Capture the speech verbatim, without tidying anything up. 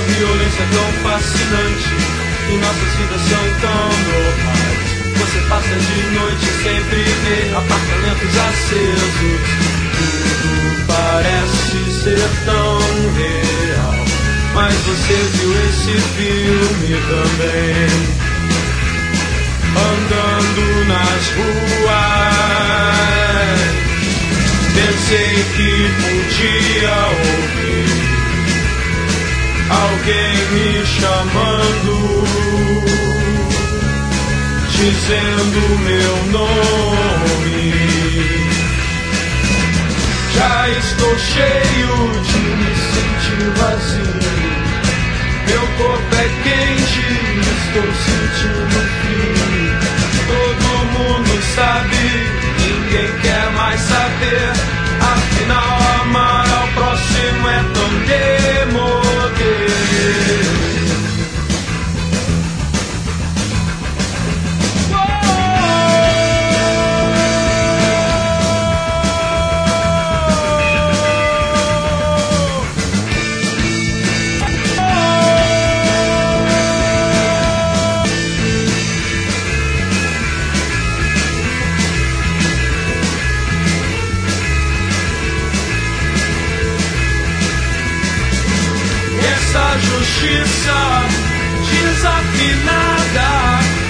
violência tão fascinante e nossas vidas são tão normais. Você passa de noite e sempre vê apartamentos acesos. Tudo parece ser tão real, mas você viu esse filme também. Andando nas ruas, pensei que podia ouvir alguém me chamando, dizendo meu nome. Já estou cheio de me sentir vazio. Meu corpo é quente, estou sentindo frio. Todo mundo sabe, ninguém quer mais saber. Afinal, amar ao próximo é tão demodê. Justiça desafinada